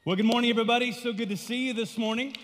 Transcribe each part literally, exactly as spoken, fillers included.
Well, good morning, everybody. So good to see you this morning.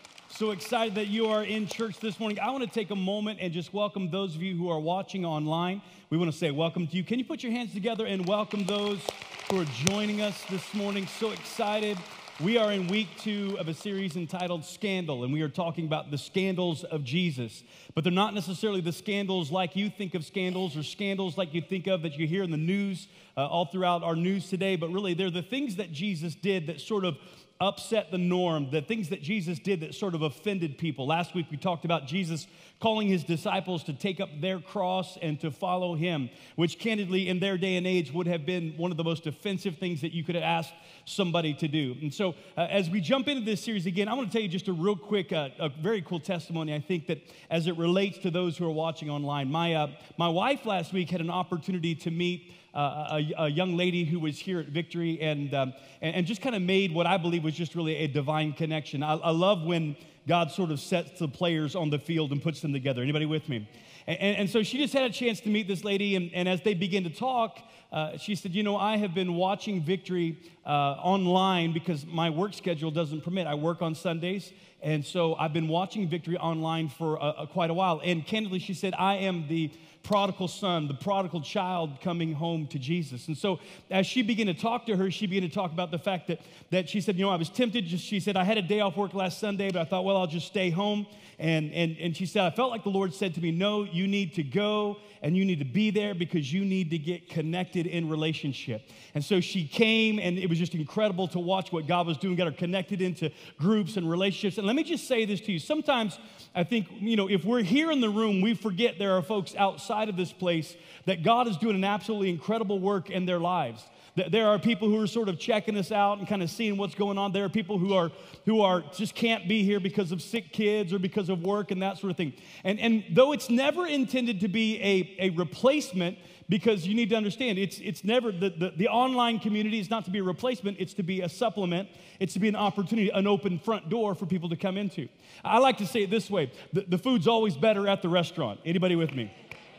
So excited that you are in church this morning. I want to take a moment and just welcome those of you who are watching online. We want to say welcome to you. Can you put your hands together and welcome those who are joining us this morning? So excited. We are in week two of a series entitled Scandal, and we are talking about the scandals of Jesus. But they're not necessarily the scandals like you think of scandals or scandals like you think of that you hear in the news uh, all throughout our news today, but really they're the things that Jesus did that sort of upset the norm, the things that Jesus did that sort of offended people. Last week we talked about Jesus calling his disciples to take up their cross and to follow him, which candidly in their day and age would have been one of the most offensive things that you could have asked somebody to do. And so uh, as we jump into this series again, I want to tell you just a real quick, uh, a very cool testimony, I think, that as it relates to those who are watching online. My, uh, my wife last week had an opportunity to meet Uh, a, a young lady who was here at Victory and, um, and, and just kind of made what I believe was just really a divine connection. I, I love when God sort of sets the players on the field and puts them together. Anybody with me? And, and, and so she just had a chance to meet this lady, and, and as they began to talk, uh, she said, you know, I have been watching Victory uh, online because my work schedule doesn't permit. I work on Sundays, and so I've been watching Victory online for a, a, quite a while. And candidly, she said, I am the prodigal son, the prodigal child coming home to Jesus. And so as she began to talk to her, she began to talk about the fact that, that she said, you know, I was tempted. Just, she said, I had a day off work last Sunday, but I thought, well, I'll just stay home. And, and, and she said, I felt like the Lord said to me, no, you need to go and you need to be there because you need to get connected in relationship. And so she came, and it was just incredible to watch what God was doing, got her connected into groups and relationships. And let me just say this to you. Sometimes I think, you know, if we're here in the room, we forget there are folks outside of this place that God is doing an absolutely incredible work in their lives. There are people who are sort of checking us out and kind of seeing what's going on. There are people who are who are just can't be here because of sick kids or because of work and that sort of thing. And, and though it's never intended to be a, a replacement, because you need to understand, it's it's never, the, the, the online community is not to be a replacement, it's to be a supplement. It's to be an opportunity, an open front door for people to come into. I like to say it this way, the, the food's always better at the restaurant. Anybody with me?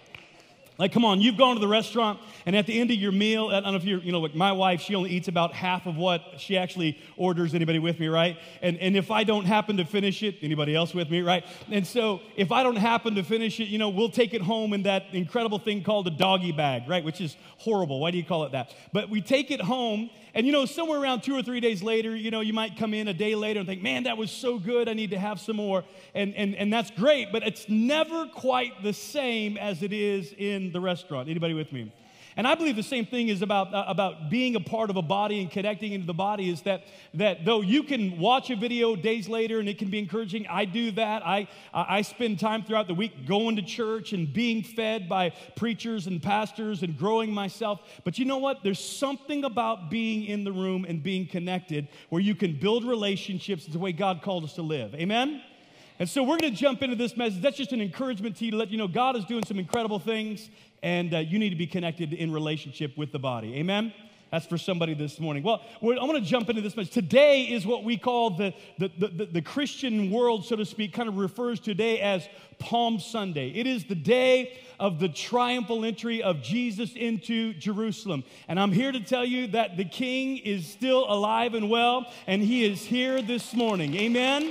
Like, come on, you've gone to the restaurant, and at the end of your meal, I don't know if you're, you know, like my wife, she only eats about half of what she actually orders. Anybody with me, right? And and if I don't happen to finish it, anybody else with me, right? And so if I don't happen to finish it, you know, we'll take it home in that incredible thing called a doggy bag, right? Which is horrible. Why do you call it that? But we take it home, and, you know, somewhere around two or three days later, you know, you might come in a day later and think, man, that was so good, I need to have some more. And, and, and that's great, but it's never quite the same as it is in the restaurant. Anybody with me? And I believe the same thing is about, uh, about being a part of a body and connecting into the body is that, that though you can watch a video days later and it can be encouraging, I do that. I, I spend time throughout the week going to church and being fed by preachers and pastors and growing myself. But you know what? There's something about being in the room and being connected where you can build relationships. It's the way God called us to live. Amen? And so we're going to jump into this message. That's just an encouragement to you to let you know God is doing some incredible things, and uh, you need to be connected in relationship with the body. Amen? That's for somebody this morning. Well, we're, I'm going to jump into this message. Today is what we call the, the, the, the Christian world, so to speak, kind of refers today as Palm Sunday. It is the day of the triumphal entry of Jesus into Jerusalem. And I'm here to tell you that the King is still alive and well, and he is here this morning. Amen?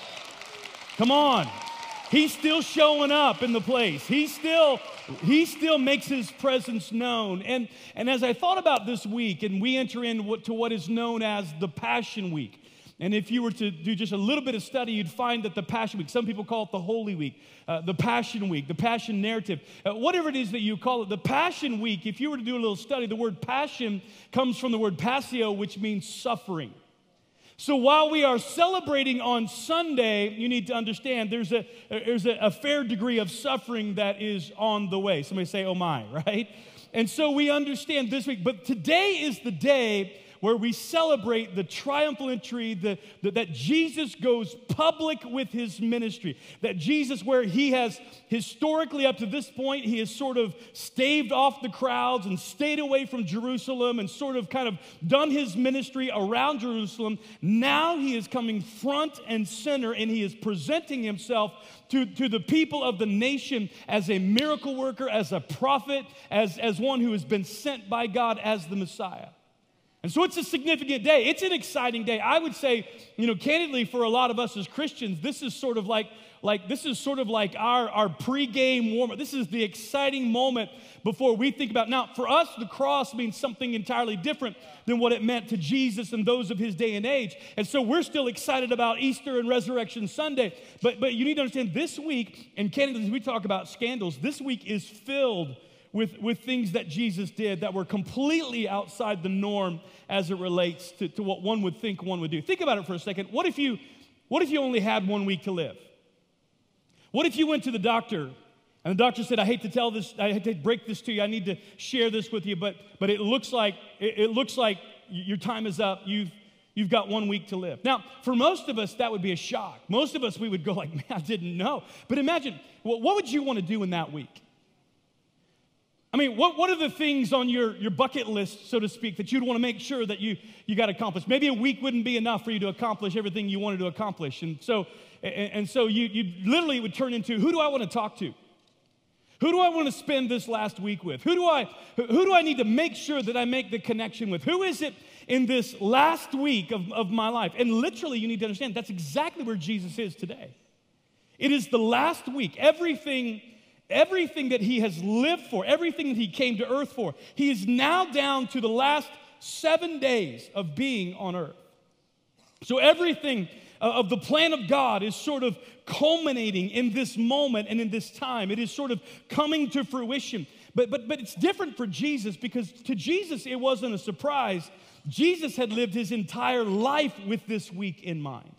Come on. He's still showing up in the place. He still, he still makes his presence known. And, and as I thought about this week, and we enter into what, to what is known as the Passion Week. And if you were to do just a little bit of study, you'd find that the Passion Week, some people call it the Holy Week, uh, the Passion Week, the Passion Narrative, uh, whatever it is that you call it, the Passion Week, if you were to do a little study, the word passion comes from the word passio, which means suffering. So while we are celebrating on Sunday, you need to understand there's a, there's a, a fair degree of suffering that is on the way. Somebody say, oh my, right? And so we understand this week. But today is the day where we celebrate the triumphal entry, the, the, that Jesus goes public with his ministry. That Jesus, where he has historically up to this point, he has sort of staved off the crowds and stayed away from Jerusalem and sort of kind of done his ministry around Jerusalem. Now he is coming front and center, and he is presenting himself to, to the people of the nation as a miracle worker, as a prophet, as, as one who has been sent by God as the Messiah. And so it's a significant day. It's an exciting day. I would say, you know, candidly, for a lot of us as Christians, this is sort of like, like this is sort of like our, our pregame warm-up. This is the exciting moment before we think about. Now, for us, the cross means something entirely different than what it meant to Jesus and those of his day and age. And so we're still excited about Easter and Resurrection Sunday. But, but you need to understand, this week, and candidly, as we talk about scandals, this week is filled with, with things that Jesus did that were completely outside the norm as it relates to, to what one would think one would do. Think about it for a second. What if you, what if you only had one week to live? What if you went to the doctor and the doctor said, I hate to tell this, I hate to break this to you, I need to share this with you, but, but it looks like, it, it looks like your time is up, you've, you've got one week to live. Now, for most of us, that would be a shock. Most of us, we would go like, man, I didn't know. But imagine, well, what would you want to do in that week? I mean, what, what are the things on your, your bucket list, so to speak, that you'd want to make sure that you, you got accomplished? Maybe a week wouldn't be enough for you to accomplish everything you wanted to accomplish. And so, and, and so you, you literally would turn into, who do I want to talk to? Who do I want to spend this last week with? Who do I, who do I need to make sure that I make the connection with? Who is it in this last week of, of my life? And literally, you need to understand, that's exactly where Jesus is today. It is the last week. Everything Everything that he has lived for, everything that he came to earth for, he is now down to the last seven days of being on earth. So everything of the plan of God is sort of culminating in this moment and in this time. It is sort of coming to fruition. But, but, but it's different for Jesus, because to Jesus it wasn't a surprise. Jesus had lived his entire life with this week in mind.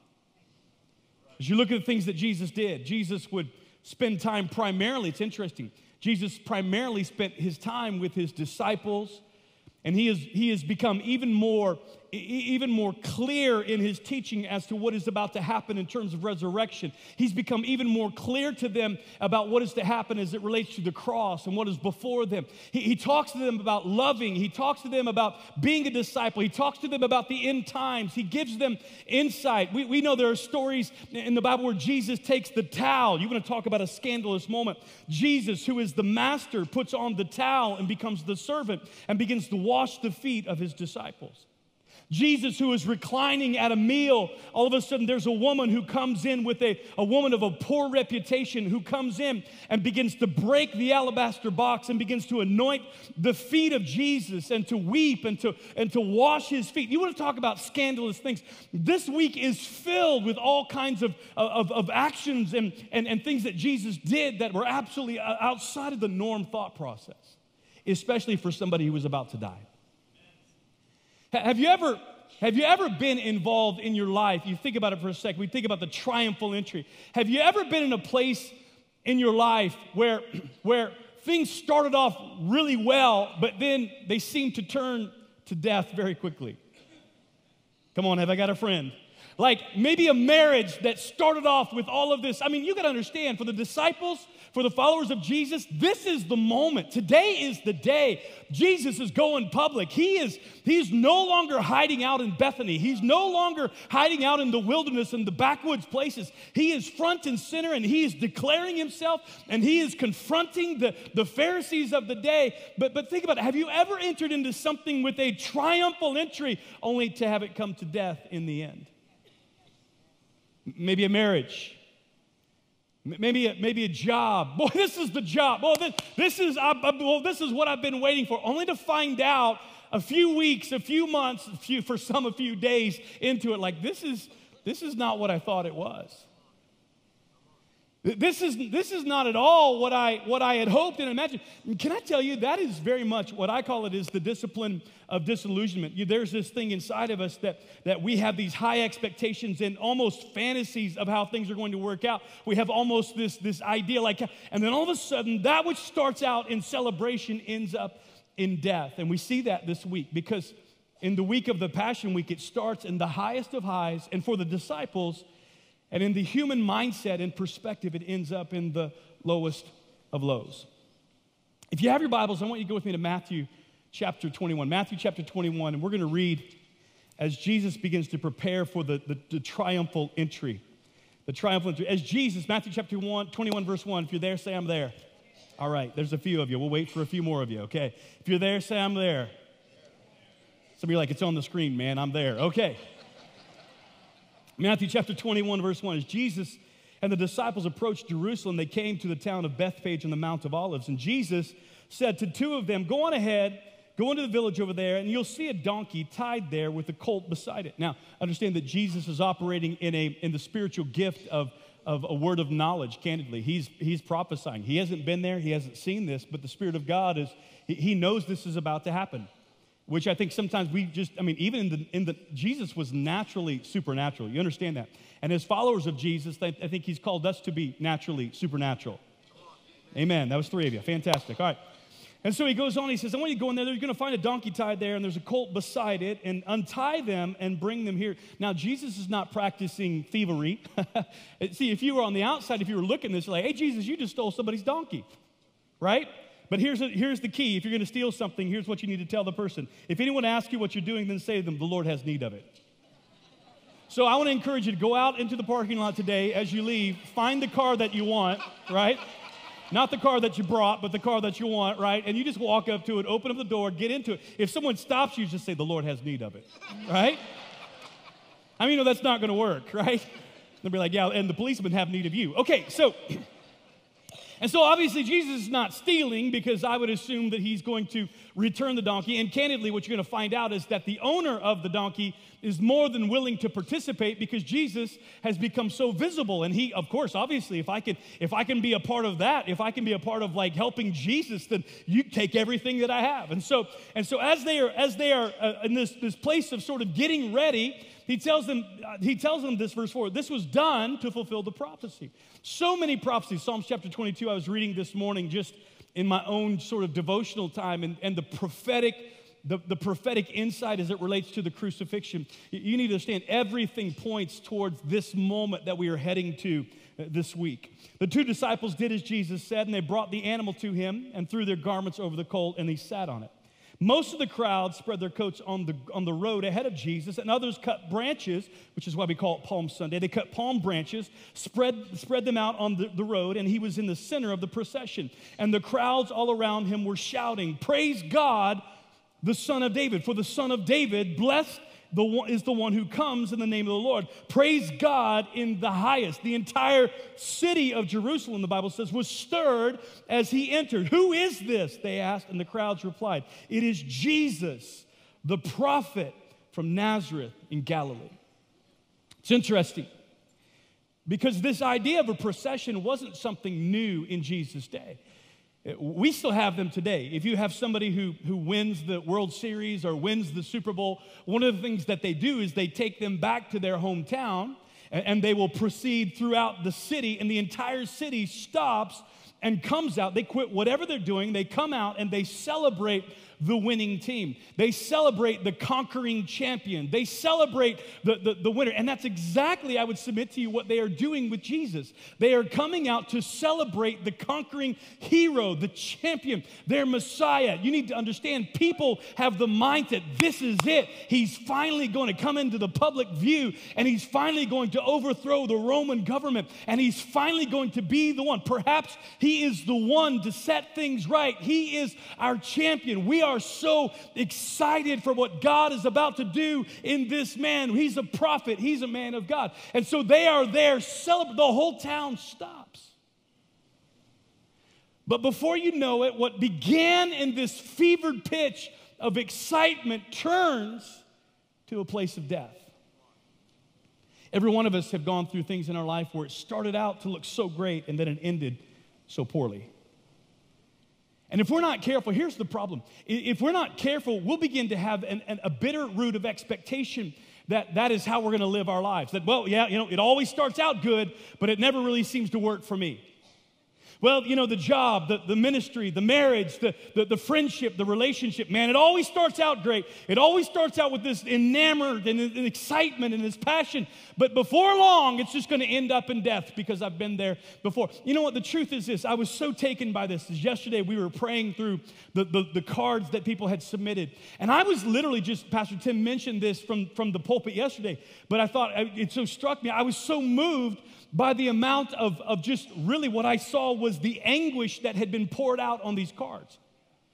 As you look at the things that Jesus did, Jesus would spend time primarily, it's interesting, Jesus primarily spent his time with his disciples, and he, is, he has become even more, even more clear in his teaching as to what is about to happen in terms of resurrection. He's become even more clear to them about what is to happen as it relates to the cross and what is before them. He, he talks to them about loving. He talks to them about being a disciple. He talks to them about the end times. He gives them insight. We, we know there are stories in the Bible where Jesus takes the towel. You want to talk about a scandalous moment. Jesus, who is the master, puts on the towel and becomes the servant and begins to wash the feet of his disciples. Jesus, who is reclining at a meal, all of a sudden there's a woman who comes in with a, a woman of a poor reputation who comes in and begins to break the alabaster box and begins to anoint the feet of Jesus and to weep and to, and to wash his feet. You want to talk about scandalous things? This week is filled with all kinds of, of, of actions and, and, and things that Jesus did that were absolutely outside of the norm thought process, especially for somebody who was about to die. Have you ever, have you ever been involved in your life? You think about it for a second. We think about the triumphal entry. Have you ever been in a place in your life where, where things started off really well, but then they seem to turn to death very quickly? Come on, have I got a friend? Like maybe a marriage that started off with all of this. I mean, you got to understand, for the disciples, for the followers of Jesus, this is the moment. Today is the day. Jesus is going public. He is he's no longer hiding out in Bethany. He's no longer hiding out in the wilderness and the backwoods places. He is front and center, and he is declaring himself, and he is confronting the, the Pharisees of the day. But, but think about it. Have you ever entered into something with a triumphal entry only to have it come to death in the end? Maybe a marriage. Maybe a, maybe a job. Boy, this is the job. Boy, this, this is I, I, well, this is what I've been waiting for, only to find out a few weeks, a few months, a few, for some a few days into it, like this is this is not what I thought it was. This is, this is not at all what I, what I had hoped and imagined. Can I tell you, that is very much what I call it is the discipline of disillusionment. You, there's this thing inside of us that, that we have these high expectations and almost fantasies of how things are going to work out. We have almost this, this idea like, and then all of a sudden, that which starts out in celebration ends up in death. And we see that this week because in the week of the Passion Week, it starts in the highest of highs, and for the disciples, and in the human mindset and perspective, it ends up in the lowest of lows. If you have your Bibles, I want you to go with me to Matthew chapter twenty-one. Matthew chapter twenty-one, and we're going to read as Jesus begins to prepare for the, the, the triumphal entry. The triumphal entry. As Jesus, Matthew chapter one, twenty-one, verse one, if you're there, say I'm there. All right, there's a few of you. We'll wait for a few more of you, okay? If you're there, say I'm there. Some of you are like, it's on the screen, man. I'm there. Okay. Matthew chapter twenty-one, verse one. As Jesus and the disciples approached Jerusalem, they came to the town of Bethphage on the Mount of Olives. And Jesus said to two of them, go on ahead, go into the village over there, and you'll see a donkey tied there with a colt beside it. Now, understand that Jesus is operating in, a, in the spiritual gift of, of a word of knowledge, candidly. He's, he's prophesying. He hasn't been there. He hasn't seen this, but the Spirit of God, is he, he knows this is about to happen. Which I think sometimes we just, I mean, even in the, in the, Jesus was naturally supernatural. You understand that? And as followers of Jesus, I, I think he's called us to be naturally supernatural. Amen. That was three of you. Fantastic. All right. And so he goes on, he says, I want you to go in there. You're going to find a donkey tied there, and there's a colt beside it, and untie them and bring them here. Now, Jesus is not practicing thievery. See, if you were on the outside, if you were looking at this, like, hey, Jesus, you just stole somebody's donkey, right? But here's, a, here's the key. If you're going to steal something, here's what you need to tell the person. If anyone asks you what you're doing, then say to them, the Lord has need of it. So I want to encourage you to go out into the parking lot today as you leave, find the car that you want, right? Not the car that you brought, but the car that you want, right? And you just walk up to it, open up the door, get into it. If someone stops you, just say, the Lord has need of it, right? I mean, you know, that's not going to work, right? They'll be like, yeah, and the policemen have need of you. Okay, so... And so obviously Jesus is not stealing, because I would assume that he's going to return the donkey. And candidly, what you're going to find out is that the owner of the donkey is more than willing to participate, because Jesus has become so visible. And he, of course, obviously, if I can, if I can be a part of that, if I can be a part of like helping Jesus, then you take everything that I have. And so, and so as they are, as they are uh, in this, this place of sort of getting ready, he tells them, uh, he tells them this, verse four, this was done to fulfill the prophecy. So many prophecies. Psalms chapter twenty-two, I was reading this morning just in my own sort of devotional time, and, and the prophetic, the, the prophetic insight as it relates to the crucifixion. You need to understand everything points towards this moment that we are heading to this week. The two disciples did as Jesus said, and they brought the animal to him and threw their garments over the colt, and he sat on it. Most of the crowd spread their coats on the, on the road ahead of Jesus, and others cut branches, which is why we call it Palm Sunday. They cut palm branches, spread, spread them out on the, the road, and he was in the center of the procession. And the crowds all around him were shouting, praise God, the Son of David. For the Son of David, blessed the one, is the one who comes in the name of the Lord. Praise God in the highest. The entire city of Jerusalem, the Bible says, was stirred as he entered. Who is this? They asked, and the crowds replied, it is Jesus, the prophet from Nazareth in Galilee. It's interesting, because this idea of a procession wasn't something new in Jesus' day. We still have them today. If you have somebody who, who wins the World Series or wins the Super Bowl, one of the things that they do is they take them back to their hometown, and, and they will proceed throughout the city, and the entire city stops and comes out. They quit whatever they're doing. They come out and they celebrate the winning team. They celebrate the conquering champion. They celebrate the, the, the winner. And that's exactly, I would submit to you, what they are doing with Jesus. They are coming out to celebrate the conquering hero, the champion, their Messiah. You need to understand, people have the mindset, this is it. He's finally going to come into the public view, and he's finally going to overthrow the Roman government, and he's finally going to be the one. Perhaps he is the one to set things right. He is our champion. We are so excited for what God is about to do in this man. He's a prophet. He's a man of God. And so they are there celebrating. The whole town stops. But before you know it, what began in this fevered pitch of excitement turns to a place of death. Every one of us have gone through things in our life where it started out to look so great and then it ended so poorly. And if we're not careful, here's the problem. If we're not careful, we'll begin to have an, an, a bitter root of expectation that that is how we're going to live our lives. That, well, yeah, you know, it always starts out good, but it never really seems to work for me. Well, you know, the job, the, the ministry, the marriage, the, the, the friendship, the relationship, man, it always starts out great. It always starts out with this enamored and, and excitement and this passion. But before long, it's just going to end up in death, because I've been there before. You know what? The truth is this. I was so taken by this. Yesterday, we were praying through the, the, the cards that people had submitted. And I was literally just, Pastor Tim mentioned this from, from the pulpit yesterday, but I thought it so struck me. I was so moved by the amount of, of just really what I saw was the anguish that had been poured out on these cards.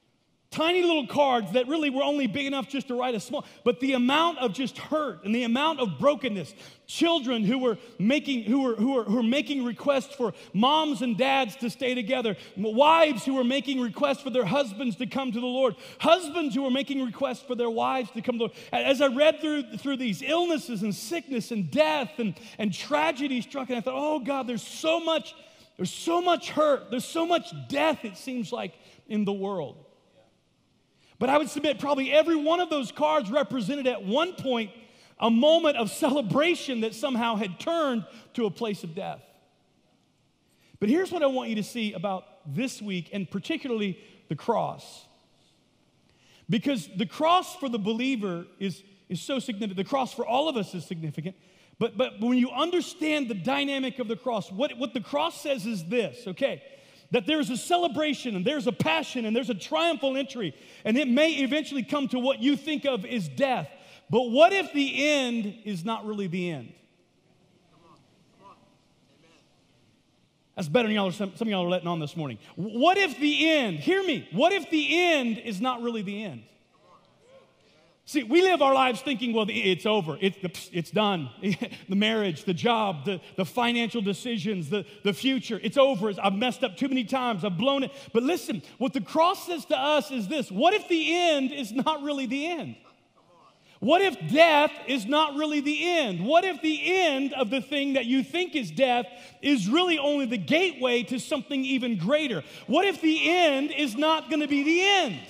Tiny little cards that really were only big enough just to write a small, but the amount of just hurt and the amount of brokenness. Children who were making who were who were, who were making requests for moms and dads to stay together. Wives who were making requests for their husbands to come to the Lord. Husbands who were making requests for their wives to come to the Lord. As I read through through these illnesses and sickness and death and, and tragedy struck, and I thought, oh God, there's so much, there's so much hurt, there's so much death, it seems like, in the world. But I would submit probably every one of those cards represented at one point a moment of celebration that somehow had turned to a place of death. But here's what I want you to see about this week, and particularly the cross. Because the cross for the believer is, is so significant. The cross for all of us is significant. But, but when you understand the dynamic of the cross, what, what the cross says is this, okay? That there's a celebration and there's a passion and there's a triumphal entry, and it may eventually come to what you think of as death. But what if the end is not really the end? Come on, come on. Amen. That's better than y'all are, some, some of y'all are letting on this morning. What if the end, hear me, what if the end is not really the end? See, we live our lives thinking, well, it's over. It's, it's done. The marriage, the job, the, the financial decisions, the, the future, it's over. I've messed up too many times. I've blown it. But listen, what the cross says to us is this. What if the end is not really the end? What if death is not really the end? What if the end of the thing that you think is death is really only the gateway to something even greater? What if the end is not going to be the end?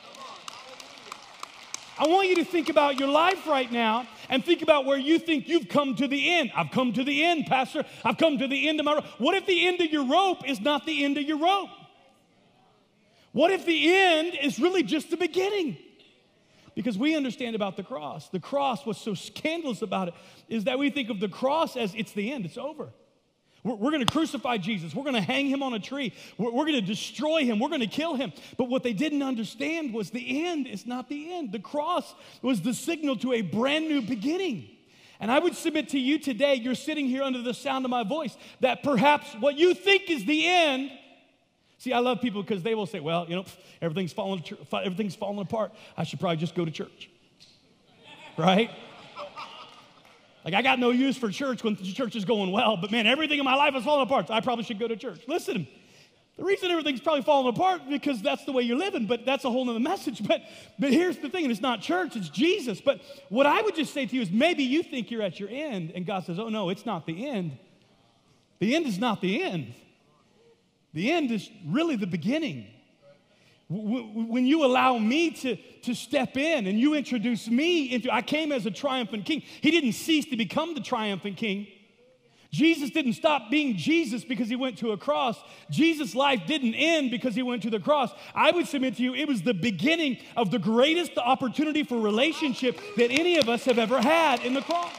I want you to think about your life right now and think about where you think you've come to the end. I've come to the end, Pastor. I've come to the end of my rope. What if the end of your rope is not the end of your rope? What if the end is really just the beginning? Because we understand about the cross. The cross, what's so scandalous about it is that we think of the cross as it's the end, it's over. We're, we're going to crucify Jesus. We're going to hang him on a tree. We're, we're going to destroy him. We're going to kill him. But what they didn't understand was the end is not the end. The cross was the signal to a brand new beginning. And I would submit to you today, you're sitting here under the sound of my voice, that perhaps what you think is the end. See, I love people because they will say, well, you know, everything's falling, everything's falling apart. I should probably just go to church. Right? Like, I got no use for church when the church is going well, but man, everything in my life is falling apart, so I probably should go to church. Listen, the reason everything's probably falling apart is because that's the way you're living, but that's a whole nother message. But, but here's the thing, and it's not church, it's Jesus. But what I would just say to you is maybe you think you're at your end, and God says, oh no, it's not the end. The end is not the end. The end is really the beginning. When you allow me to, to step in and you introduce me into, I came as a triumphant king. He didn't cease to become the triumphant king. Jesus didn't stop being Jesus because he went to a cross. Jesus' life didn't end because he went to the cross. I would submit to you, it was the beginning of the greatest opportunity for relationship that any of us have ever had in the cross.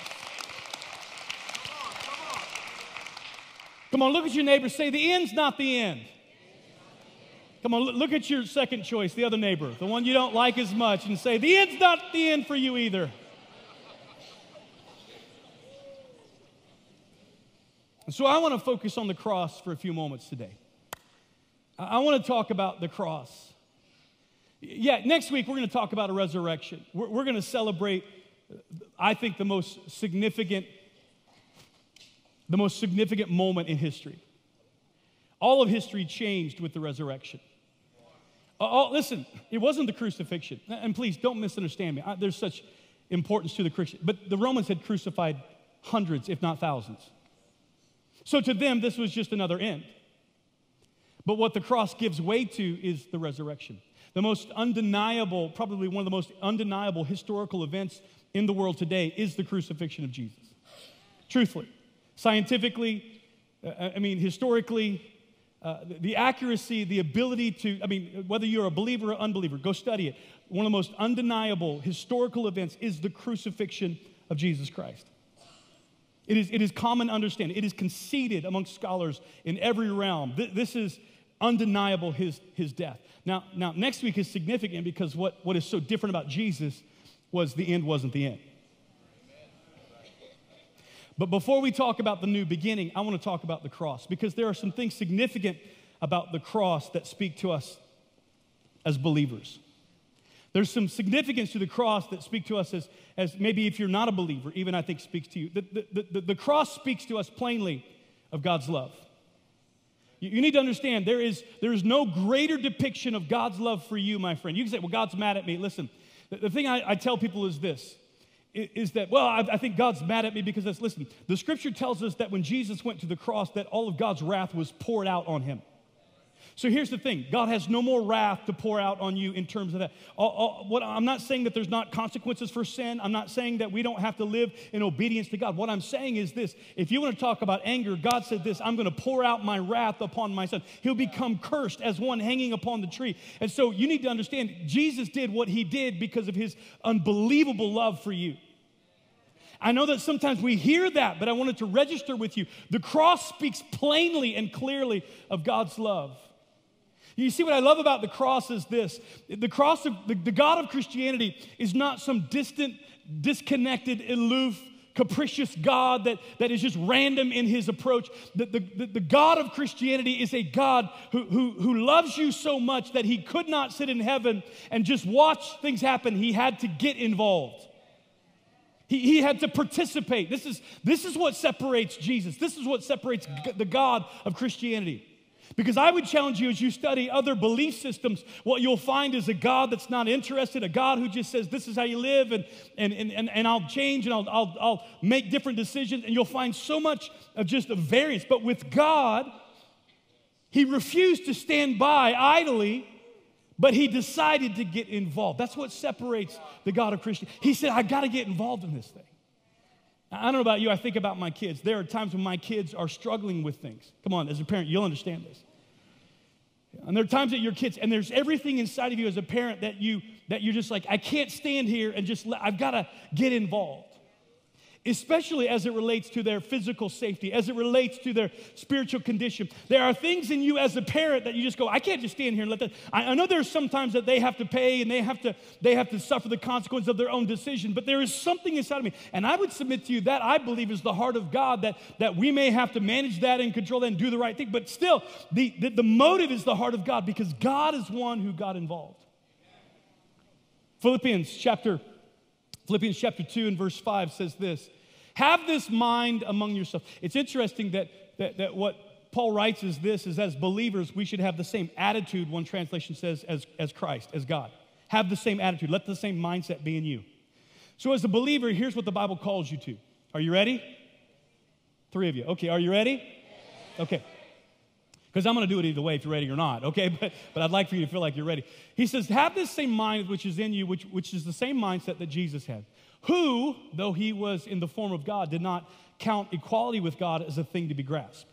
Come on, look at your neighbor. Say, the end's not the end. Come on, look at your second choice, the other neighbor, the one you don't like as much, and say, the end's not the end for you either. And so I want to focus on the cross for a few moments today. I want to talk about the cross. Yeah, next week we're going to talk about a resurrection. We're, we're going to celebrate, I think, the most significant, the most significant moment in history. All of history changed with the resurrection. Oh, listen, it wasn't the crucifixion. And please, don't misunderstand me. I, there's such importance to the Christian. But the Romans had crucified hundreds, if not thousands. So to them, this was just another end. But what the cross gives way to is the resurrection. The most undeniable, probably one of the most undeniable historical events in the world today is the crucifixion of Jesus. Truthfully, scientifically, uh, I mean, historically, Uh, the, the accuracy, the ability to, I mean, whether you're a believer or unbeliever, go study it. One of the most undeniable historical events is the crucifixion of Jesus Christ. It is, it is common understanding. It is conceded amongst scholars in every realm. Th- this is undeniable, his, his death. Now, now, next week is significant because what, what is so different about Jesus was the end wasn't the end. But before we talk about the new beginning, I want to talk about the cross because there are some things significant about the cross that speak to us as believers. There's some significance to the cross that speak to us as, as maybe if you're not a believer, even I think speaks to you. The, the, the, the cross speaks to us plainly of God's love. You, you need to understand there is, there is no greater depiction of God's love for you, my friend. You can say, well, God's mad at me. Listen, the, the thing I, I tell people is this, is that, well, I, I think God's mad at me because, that's, listen, the scripture tells us that when Jesus went to the cross, that all of God's wrath was poured out on him. So here's the thing. God has no more wrath to pour out on you in terms of that. All, all, what, I'm not saying that there's not consequences for sin. I'm not saying that we don't have to live in obedience to God. What I'm saying is this. If you want to talk about anger, God said this, I'm going to pour out my wrath upon my son. He'll become cursed as one hanging upon the tree. And so you need to understand, Jesus did what he did because of his unbelievable love for you. I know that sometimes we hear that, but I wanted to register with you. The cross speaks plainly and clearly of God's love. You see, what I love about the cross is this. The cross of the, the God of Christianity is not some distant, disconnected, aloof, capricious God that, that is just random in his approach. The, the, the God of Christianity is a God who, who, who loves you so much that he could not sit in heaven and just watch things happen. He had to get involved. He, he had to participate. This is, this is what separates Jesus. This is what separates the God of Christianity. Because I would challenge you as you study other belief systems, what you'll find is a God that's not interested, a God who just says, this is how you live, and, and, and, and, and I'll change, and I'll, I'll, I'll make different decisions, and you'll find so much of just a variance. But with God, he refused to stand by idly, but he decided to get involved. That's what separates the God of Christianity. He said, I got to get involved in this thing. I don't know about you, I think about my kids. There are times when my kids are struggling with things. Come on, as a parent, you'll understand this. And there are times that your kids, and there's everything inside of you as a parent that, you, that you're just like, I can't stand here and just, let, I've got to get involved. Especially as it relates to their physical safety, as it relates to their spiritual condition. There are things in you as a parent that you just go, I can't just stand here and let that. I, I know there's sometimes that they have to pay and they have to, they have to suffer the consequence of their own decision, but there is something inside of me. And I would submit to you that I believe is the heart of God, that, that we may have to manage that and control that and do the right thing, but still, the, the, the motive is the heart of God because God is one who got involved. Philippians chapter Philippians chapter two and verse five says this, have this mind among yourselves. It's interesting that, that, that what Paul writes is this, is as believers, we should have the same attitude, one translation says, as, as Christ, as God. Have the same attitude. Let the same mindset be in you. So as a believer, here's what the Bible calls you to. Are you ready? Three of you. Okay, are you ready? Okay. Because I'm going to do it either way if you're ready or not, okay? But, but I'd like for you to feel like you're ready. He says, have this same mind which is in you, which, which is the same mindset that Jesus had. Who, though he was in the form of God, did not count equality with God as a thing to be grasped.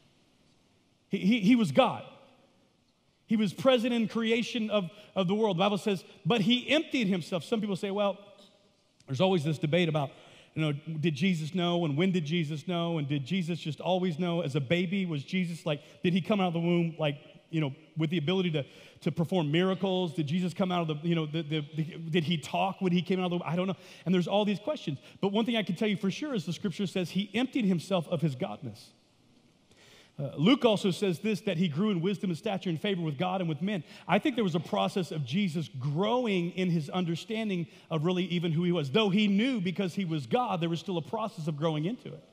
He, he, he was God. He was present in creation of, of the world. The Bible says, but he emptied himself. Some people say, well, there's always this debate about, you know, did Jesus know, and when did Jesus know, and did Jesus just always know as a baby? Was Jesus like, did he come out of the womb like, you know, with the ability to, to perform miracles? Did Jesus come out of the, you know, the, the, the, did he talk when he came out of the womb? I don't know. And there's all these questions. But one thing I can tell you for sure is the scripture says he emptied himself of his godness. Uh, Luke also says this, that he grew in wisdom and stature and favor with God and with men. I think there was a process of Jesus growing in his understanding of really even who he was. Though he knew because he was God, there was still a process of growing into it.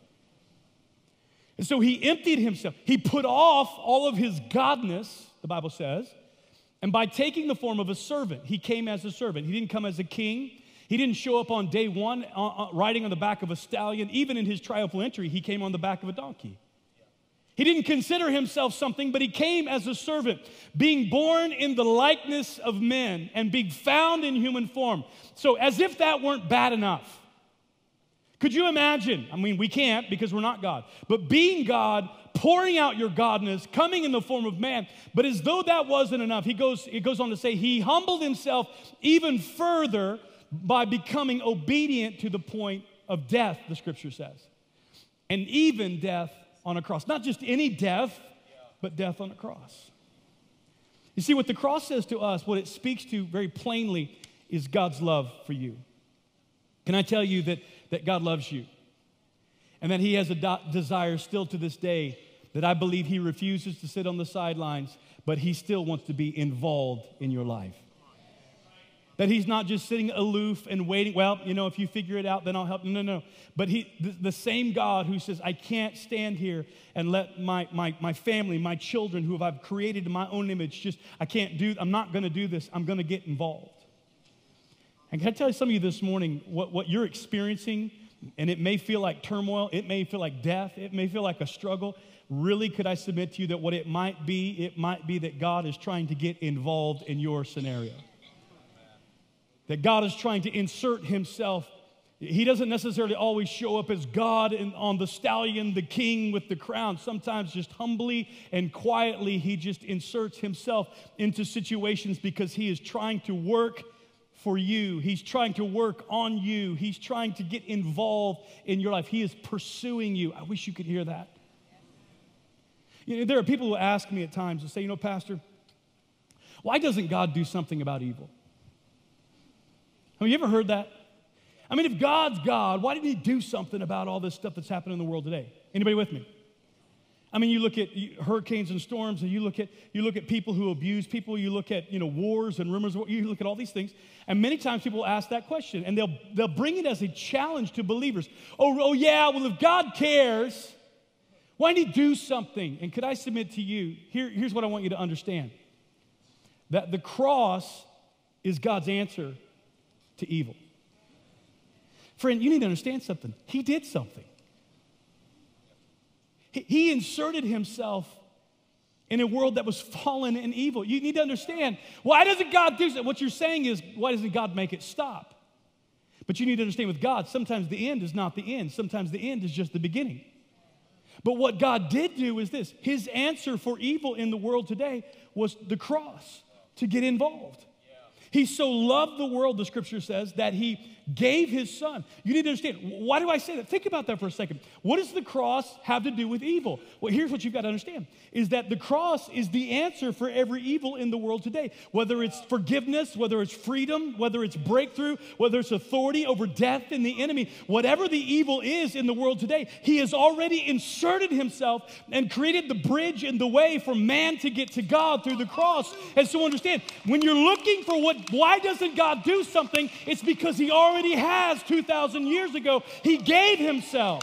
And so he emptied himself. He put off all of his godness, the Bible says, and by taking the form of a servant, he came as a servant. He didn't come as a king. He didn't show up on day one uh, uh, riding on the back of a stallion. Even in his triumphal entry, he came on the back of a donkey. He didn't consider himself something, but he came as a servant, being born in the likeness of men and being found in human form. So as if that weren't bad enough. Could you imagine? I mean, we can't because we're not God. But being God, pouring out your godness, coming in the form of man. But as though that wasn't enough, he goes, it goes on to say, he humbled himself even further by becoming obedient to the point of death, the scripture says. And even death on a cross. Not just any death, but death on a cross. You see, what the cross says to us, what it speaks to very plainly is God's love for you. Can I tell you that, that God loves you? And that he has a do- desire still to this day that I believe he refuses to sit on the sidelines, but he still wants to be involved in your life. That he's not just sitting aloof and waiting. Well, you know, if you figure it out, then I'll help. No, no, no. But he, the, the same God who says, I can't stand here and let my, my, my family, my children who I've created in my own image, just, I can't do, I'm not going to do this. I'm going to get involved. And can I tell you some of you this morning, what, what you're experiencing, and it may feel like turmoil, it may feel like death, it may feel like a struggle. Really, could I submit to you that what it might be, it might be that God is trying to get involved in your scenario. That God is trying to insert himself. He doesn't necessarily always show up as God in, on the stallion, the king with the crown. Sometimes just humbly and quietly, he just inserts himself into situations because he is trying to work for you. He's trying to work on you. He's trying to get involved in your life. He is pursuing you. I wish you could hear that. You know, there are people who ask me at times and say, you know, Pastor, why doesn't God do something about evil? Have you ever heard that? I mean, if God's God, why didn't he do something about all this stuff that's happening in the world today? Anybody with me? I mean, you look at hurricanes and storms, and you look at you look at people who abuse people, you look at, you know, wars and rumors, you look at all these things, and many times people ask that question, and they'll they'll bring it as a challenge to believers. Oh, oh yeah, well, if God cares, why didn't he do something? And could I submit to you, here, here's what I want you to understand, that the cross is God's answer to evil. Friend, you need to understand something. He did something. He, he inserted himself in a world that was fallen and evil. You need to understand, why doesn't God do that? What you're saying is, why doesn't God make it stop? But you need to understand with God, sometimes the end is not the end. Sometimes the end is just the beginning. But what God did do is this. His answer for evil in the world today was the cross, to get involved. He so loved the world, the scripture says, that he gave his son. You need to understand, why do I say that? Think about that for a second. What does the cross have to do with evil? Well, here's what you've got to understand, is that the cross is the answer for every evil in the world today. Whether it's forgiveness, whether it's freedom, whether it's breakthrough, whether it's authority over death and the enemy, whatever the evil is in the world today, he has already inserted himself and created the bridge and the way for man to get to God through the cross. And so understand, when you're looking for what, why doesn't God do something, it's because he already Already has two thousand years ago. He gave himself.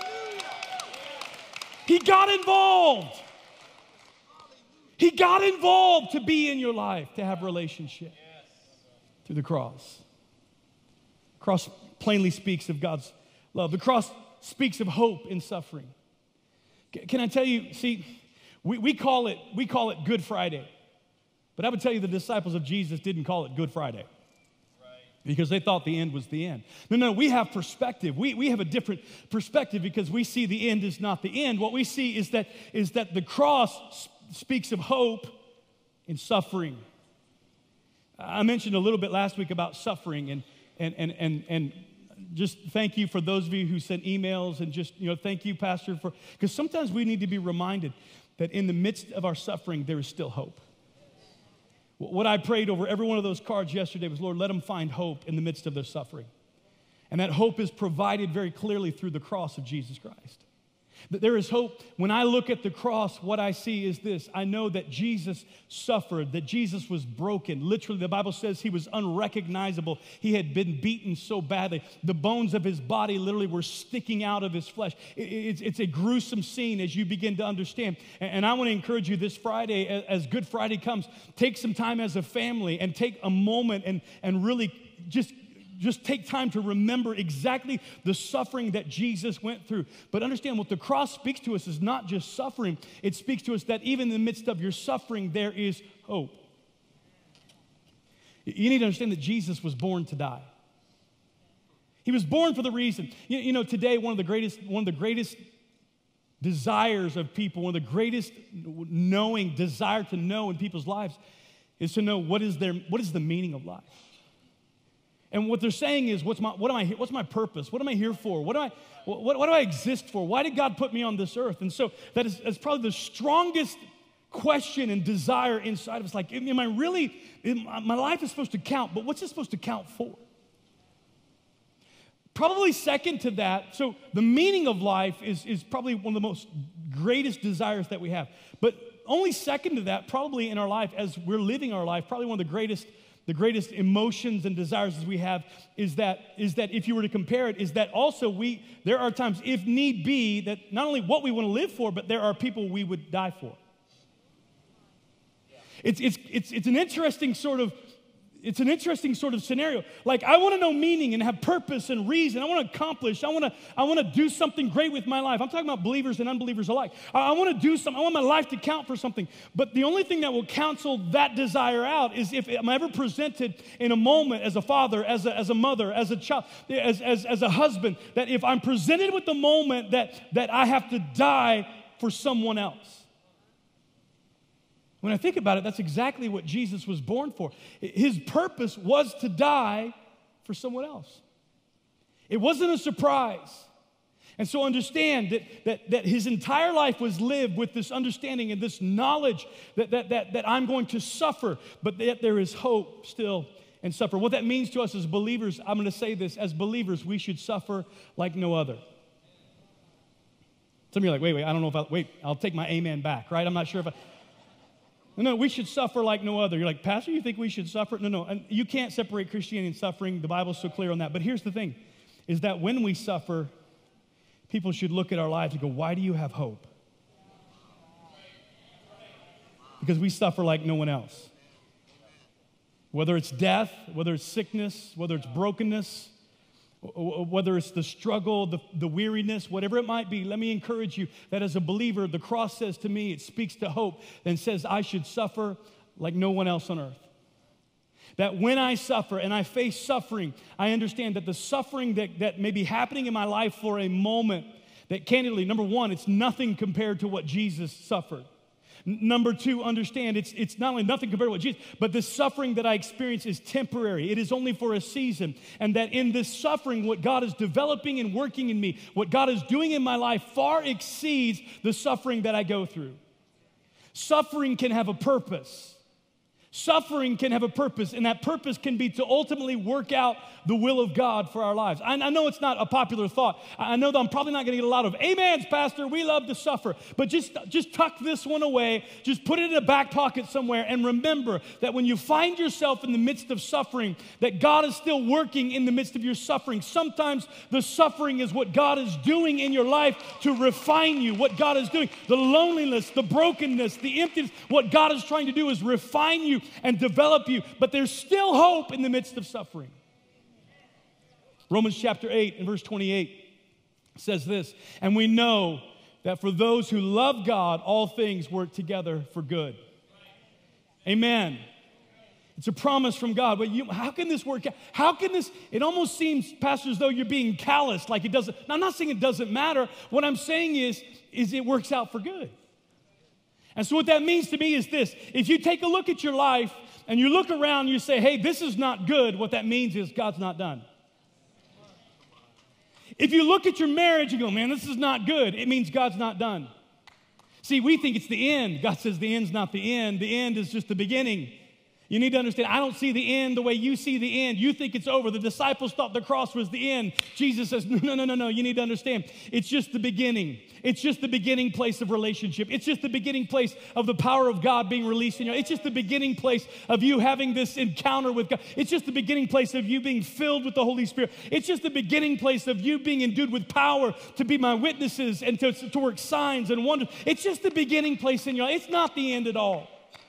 He got involved. He got involved to be in your life, to have relationship through the cross. The cross plainly speaks of God's love. The cross speaks of hope in suffering. Can I tell you, see, we, we call it we call it Good Friday. But I would tell you the disciples of Jesus didn't call it Good Friday. Because they thought the end was the end. No, no, we have perspective. We, we have a different perspective because we see the end is not the end. What we see is that, is that the cross speaks of hope in suffering. I mentioned a little bit last week about suffering, and, and, and, and, and just thank you for those of you who sent emails, and just, you know, thank you, Pastor, for, because sometimes we need to be reminded that in the midst of our suffering, there is still hope. What I prayed over every one of those cards yesterday was, Lord, let them find hope in the midst of their suffering. And that hope is provided very clearly through the cross of Jesus Christ. That there is hope. When I look at the cross, what I see is this. I know that Jesus suffered, that Jesus was broken. Literally, the Bible says he was unrecognizable. He had been beaten so badly. The bones of his body literally were sticking out of his flesh. It's, it's a gruesome scene as you begin to understand. And I want to encourage you this Friday, as Good Friday comes, take some time as a family and take a moment and, and really just Just take time to remember exactly the suffering that Jesus went through. But understand, what the cross speaks to us is not just suffering. It speaks to us that even in the midst of your suffering, there is hope. You need to understand that Jesus was born to die. He was born for the reason. You, you know, today, one of the greatest, one of the greatest desires of people, one of the greatest knowing, desire to know in people's lives is to know what is their, what is the meaning of life. And what they're saying is, what's my, what am I, what's my purpose? What am I here for? What do I, what, what do I exist for? Why did God put me on this earth? And so that is, that's probably the strongest question and desire inside of us. Like, am I really, my life is supposed to count, but what's it supposed to count for? Probably second to that, so the meaning of life is, is probably one of the most greatest desires that we have. But only second to that, probably in our life, as we're living our life, probably one of the greatest the greatest emotions and desires we have is that, is that if you were to compare it, is that also we, there are times, if need be, that not only what we want to live for, but there are people we would die for. It's, it's, it's, it's an interesting sort of, it's an interesting sort of scenario. Like, I want to know meaning and have purpose and reason. I want to accomplish. I want to, I want to do something great with my life. I'm talking about believers and unbelievers alike. I, I want to do something. I want my life to count for something. But the only thing that will cancel that desire out is if I'm ever presented in a moment as a father, as a, as a mother, as a child, as, as, as a husband, that if I'm presented with the moment that, that I have to die for someone else. When I think about it, that's exactly what Jesus was born for. His purpose was to die for someone else. It wasn't a surprise. And so understand that, that, that his entire life was lived with this understanding and this knowledge that, that, that, that I'm going to suffer, but yet there is hope still in suffering. What that means to us as believers, I'm going to say this, as believers, we should suffer like no other. Some of you are like, wait, wait, I don't know if I'll, wait, I'll take my amen back, right? I'm not sure if I... No, no, we should suffer like no other. You're like, Pastor, you think we should suffer? No, no, and you can't separate Christianity and suffering. The Bible's so clear on that. But here's the thing, is that when we suffer, people should look at our lives and go, why do you have hope? Because we suffer like no one else. Whether it's death, whether it's sickness, whether it's brokenness, whether it's the struggle, the, the weariness, whatever it might be, let me encourage you that as a believer, the cross says to me, it speaks to hope and says I should suffer like no one else on earth. That when I suffer and I face suffering, I understand that the suffering that, that may be happening in my life for a moment, that candidly, number one, it's nothing compared to what Jesus suffered. Number two, understand it's, it's not only nothing compared to what Jesus, but the suffering that I experience is temporary. It is only for a season. And that in this suffering, what God is developing and working in me, what God is doing in my life far exceeds the suffering that I go through. Suffering can have a purpose. Suffering can have a purpose, and that purpose can be to ultimately work out the will of God for our lives. I, I know it's not a popular thought. I know that I'm probably not going to get a lot of amens, Pastor. We love to suffer. But just, just tuck this one away. Just put it in a back pocket somewhere, and remember that when you find yourself in the midst of suffering, that God is still working in the midst of your suffering. Sometimes the suffering is what God is doing in your life to refine you, what God is doing. The loneliness, the brokenness, the emptiness, what God is trying to do is refine you and develop you, but there's still hope in the midst of suffering. Romans chapter eight and verse twenty-eight says this, and we know that for those who love God, all things work together for good. Amen. It's a promise from God, but you, how can this work out? How can this, it almost seems, Pastor, as though you're being callous, like it doesn't, now, I'm not saying it doesn't matter. What I'm saying is, is it works out for good. And so what that means to me is this. If you take a look at your life and you look around and you say, hey, this is not good, what that means is God's not done. If you look at your marriage and go, man, this is not good, it means God's not done. See, we think it's the end. God says the end's not the end. The end is just the beginning. You need to understand, I don't see the end the way you see the end. You think it's over. The disciples thought the cross was the end. Jesus says, no, no, no, no, no. You need to understand, it's just the beginning. It's just the beginning place of relationship. It's just the beginning place of the power of God being released in you. It's just the beginning place of you having this encounter with God. It's just the beginning place of you being filled with the Holy Spirit. It's just the beginning place of you being endued with power to be my witnesses and to, to work signs and wonders. It's just the beginning place in your life. It's not the end at all.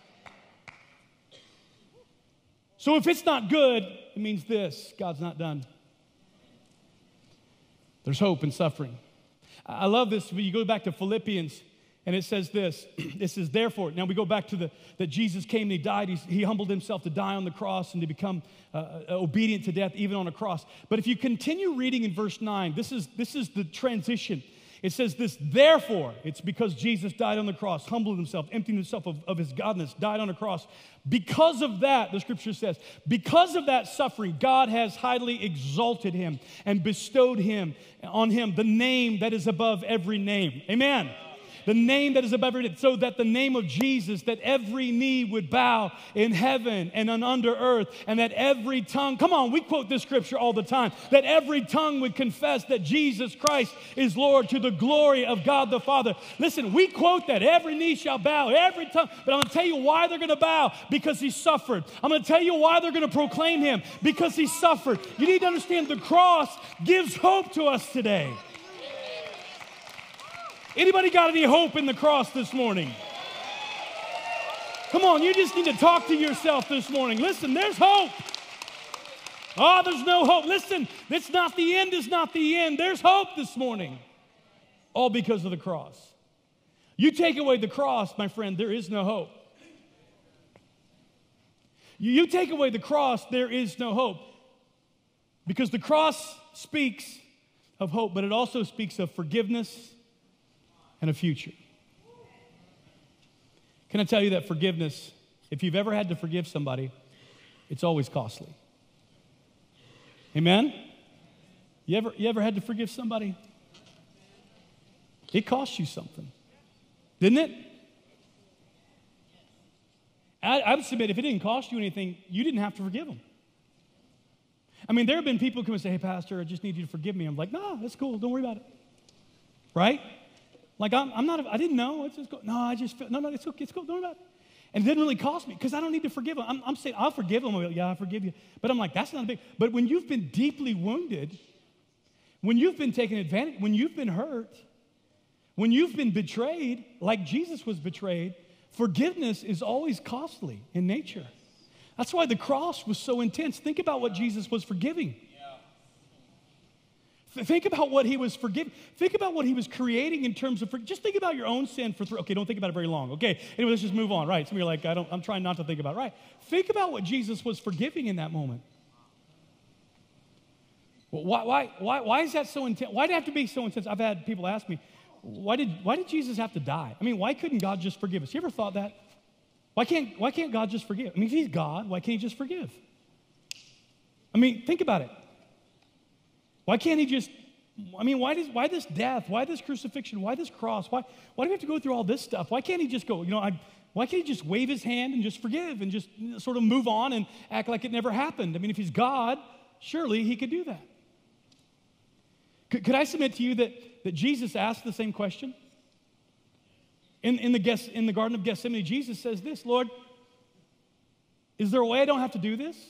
So if it's not good, it means this: God's not done. There's hope in suffering. I love this. When you go back to Philippians, and it says this. It says, therefore, now we go back to the, that Jesus came and he died. He, he humbled himself to die on the cross and to become uh, obedient to death, even on a cross. But if you continue reading in verse nine, this is, this is the transition. It says this, therefore, it's because Jesus died on the cross, humbled himself, emptied himself of, of his godness, died on a cross. Because of that, the scripture says, because of that suffering, God has highly exalted him and bestowed him on him the name that is above every name. Amen. The name that is above every name. So that the name of Jesus, that every knee would bow in heaven and on under earth, and that every tongue, come on, we quote this scripture all the time, that every tongue would confess that Jesus Christ is Lord to the glory of God the Father. Listen, we quote that every knee shall bow, every tongue, but I'm going to tell you why they're going to bow, because he suffered. I'm going to tell you why they're going to proclaim him, because he suffered. You need to understand the cross gives hope to us today. Anybody got any hope in the cross this morning? Come on, you just need to talk to yourself this morning. Listen, there's hope. Oh, there's no hope. Listen, it's not the end, is not the end. There's hope this morning. All because of the cross. You take away the cross, my friend, there is no hope. You, you take away the cross, there is no hope. Because the cross speaks of hope, but it also speaks of forgiveness and a future. Can I tell you that forgiveness, if you've ever had to forgive somebody, it's always costly. Amen? You ever, you ever had to forgive somebody? It cost you something, didn't it? I, I would submit if it didn't cost you anything, you didn't have to forgive them. I mean, there have been people who come and say, hey, Pastor, I just need you to forgive me. I'm like, no, that's cool. Don't worry about it. Right? Like, I'm, I'm not, I didn't know. It's just, no, I just, feel, no, no, it's okay. It's cool. Don't worry about it. And it didn't really cost me because I don't need to forgive them. I'm, I'm saying, I'll forgive them. I'm like, yeah, I forgive you. But I'm like, that's not a big, but when you've been deeply wounded, when you've been taken advantage, when you've been hurt, when you've been betrayed, like Jesus was betrayed, forgiveness is always costly in nature. That's why the cross was so intense. Think about what Jesus was forgiving. Think about what he was forgiving. Think about what he was creating in terms of, just think about your own sin for three, okay, don't think about it very long. Okay, anyway, let's just move on, right? Some of you are like, I don't, I'm trying not to think about it, right? Think about what Jesus was forgiving in that moment. Well, why, why, why, why is that so intense? Why did it have to be so intense? I've had people ask me, why did, why did Jesus have to die? I mean, why couldn't God just forgive us? You ever thought that? Why can't, why can't God just forgive? I mean, if he's God, why can't he just forgive? I mean, think about it. Why can't he just, I mean, why, does, why this death? Why this crucifixion? Why this cross? Why, why do we have to go through all this stuff? Why can't he just go, you know, I, why can't he just wave his hand and just forgive and just sort of move on and act like it never happened? I mean, if he's God, surely he could do that. Could, could I submit to you that, that Jesus asked the same question? In, in, the Geth, in the Garden of Gethsemane, Jesus says this, Lord, is there a way I don't have to do this?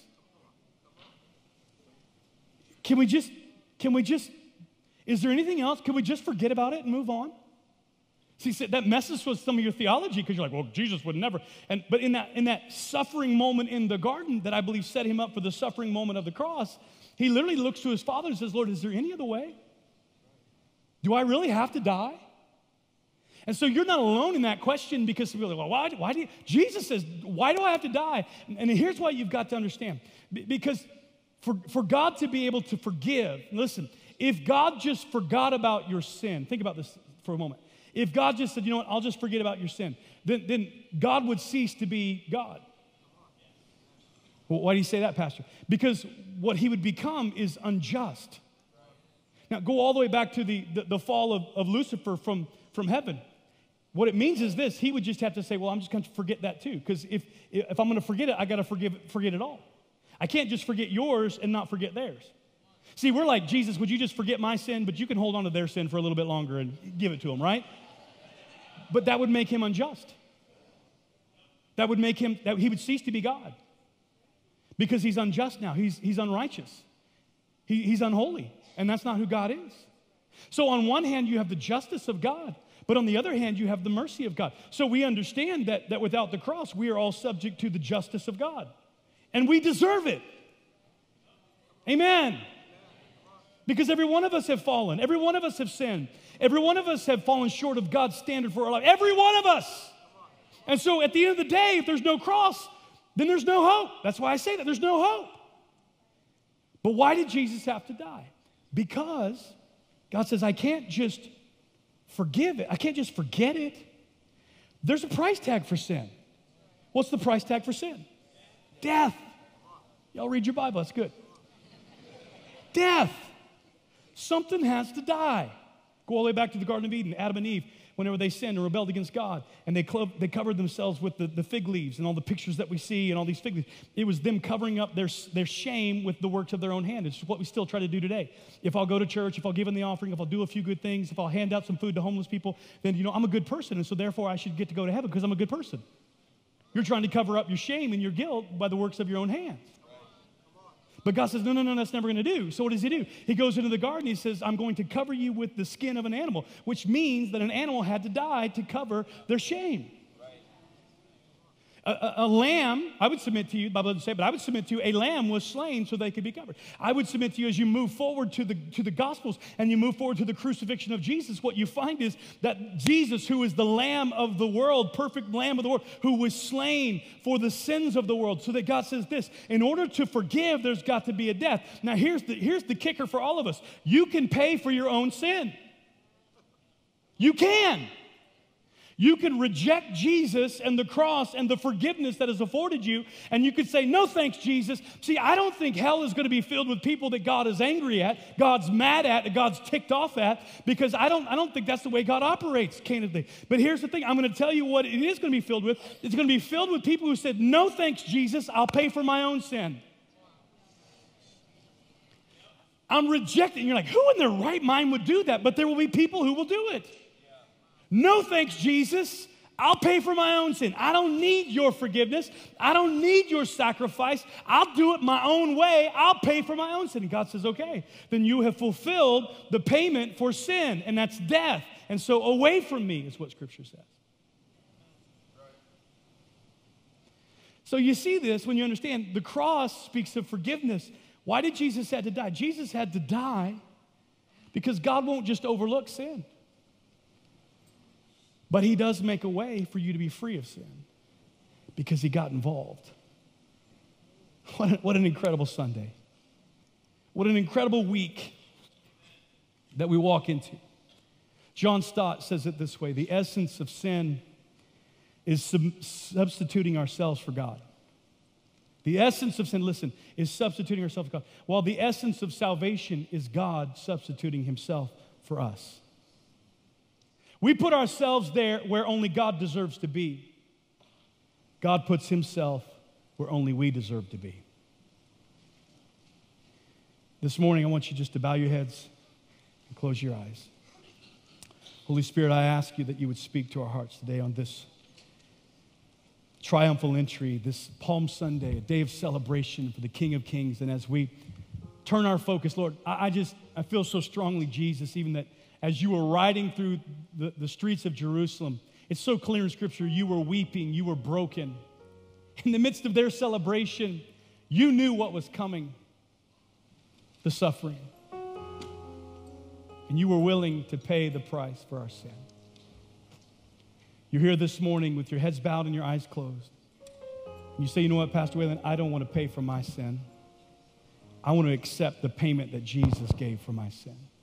Can we just, can we just, is there anything else? Can we just forget about it and move on? See, that messes with some of your theology because you're like, well, Jesus would never. And, but in that, in that suffering moment in the garden that I believe set him up for the suffering moment of the cross, he literally looks to his Father and says, Lord, is there any other way? Do I really have to die? And so you're not alone in that question because people are like, well, why, why do you? Jesus says, why do I have to die? And here's what you've got to understand. Because for, for God to be able to forgive, listen, if God just forgot about your sin, think about this for a moment. If God just said, you know what, I'll just forget about your sin, then, then God would cease to be God. Well, why do you say that, Pastor? Because what he would become is unjust. Now, go all the way back to the, the, the fall of, of Lucifer from, from heaven. What it means is this, he would just have to say, well, I'm just going to forget that too. Because if, if I'm going to forget it, I got to forgive forget it all. I can't just forget yours and not forget theirs. See, we're like, Jesus, would you just forget my sin, but you can hold on to their sin for a little bit longer and give it to them, right? But that would make him unjust. That would make him, that he would cease to be God. Because he's unjust now. He's, he's unrighteous. He, he's unholy. And that's not who God is. So on one hand, you have the justice of God. But on the other hand, you have the mercy of God. So we understand that, that without the cross, we are all subject to the justice of God. And we deserve it. Amen. Because every one of us have fallen. Every one of us have sinned. Every one of us have fallen short of God's standard for our life. Every one of us. And so at the end of the day, if there's no cross, then there's no hope. That's why I say that. There's no hope. But why did Jesus have to die? Because God says, I can't just forgive it. I can't just forget it. There's a price tag for sin. What's the price tag for sin? Death. Y'all read your Bible. That's good. Death. Something has to die. Go all the way back to the Garden of Eden, Adam and Eve, whenever they sinned and rebelled against God, and they, clo- they covered themselves with the, the fig leaves and all the pictures that we see and all these fig leaves. It was them covering up their, their shame with the works of their own hand. It's what we still try to do today. If I'll go to church, if I'll give in the offering, if I'll do a few good things, if I'll hand out some food to homeless people, then, you know, I'm a good person, and so therefore I should get to go to heaven because I'm a good person. You're trying to cover up your shame and your guilt by the works of your own hands. But God says, no, no, no, that's never going to do. So what does he do? He goes into the garden. He says, I'm going to cover you with the skin of an animal, which means that an animal had to die to cover their shame. A, a, a lamb, I would submit to you, the Bible doesn't say, but I would submit to you, a lamb was slain so they could be covered. I would submit to you as you move forward to the, to the Gospels and you move forward to the crucifixion of Jesus, what you find is that Jesus, who is the Lamb of the world, perfect Lamb of the world, who was slain for the sins of the world, so that God says this, in order to forgive, there's got to be a death. Now here's the, here's the kicker for all of us. You can pay for your own sin. You can. You can reject Jesus and the cross and the forgiveness that is afforded you, and you could say, no thanks, Jesus. See, I don't think hell is going to be filled with people that God is angry at, God's mad at, that God's ticked off at, because I don't, I don't think that's the way God operates, candidly. But here's the thing. I'm going to tell you what it is going to be filled with. It's going to be filled with people who said, no thanks, Jesus. I'll pay for my own sin. I'm rejecting. You're like, who in their right mind would do that? But there will be people who will do it. No thanks, Jesus. I'll pay for my own sin. I don't need your forgiveness. I don't need your sacrifice. I'll do it my own way. I'll pay for my own sin. And God says, okay, then you have fulfilled the payment for sin, and that's death. And so away from me is what Scripture says. So you see this when you understand the cross speaks of forgiveness. Why did Jesus have to die? Jesus had to die because God won't just overlook sin. But he does make a way for you to be free of sin because he got involved. What, a, what an incredible Sunday. What an incredible week that we walk into. John Stott says it this way: the essence of sin is sub- substituting ourselves for God. The essence of sin, listen, is substituting ourselves for God, while the essence of salvation is God substituting himself for us. We put ourselves there where only God deserves to be. God puts himself where only we deserve to be. This morning, I want you just to bow your heads and close your eyes. Holy Spirit, I ask you that you would speak to our hearts today on this triumphal entry, this Palm Sunday, a day of celebration for the King of Kings. And as we turn our focus, Lord, I, I just, I feel so strongly, Jesus, even that as you were riding through the, the streets of Jerusalem, it's so clear in Scripture, you were weeping, you were broken. In the midst of their celebration, you knew what was coming, the suffering. And you were willing to pay the price for our sin. You're here this morning with your heads bowed and your eyes closed. And you say, you know what, Pastor Wayland, I don't want to pay for my sin. I want to accept the payment that Jesus gave for my sin.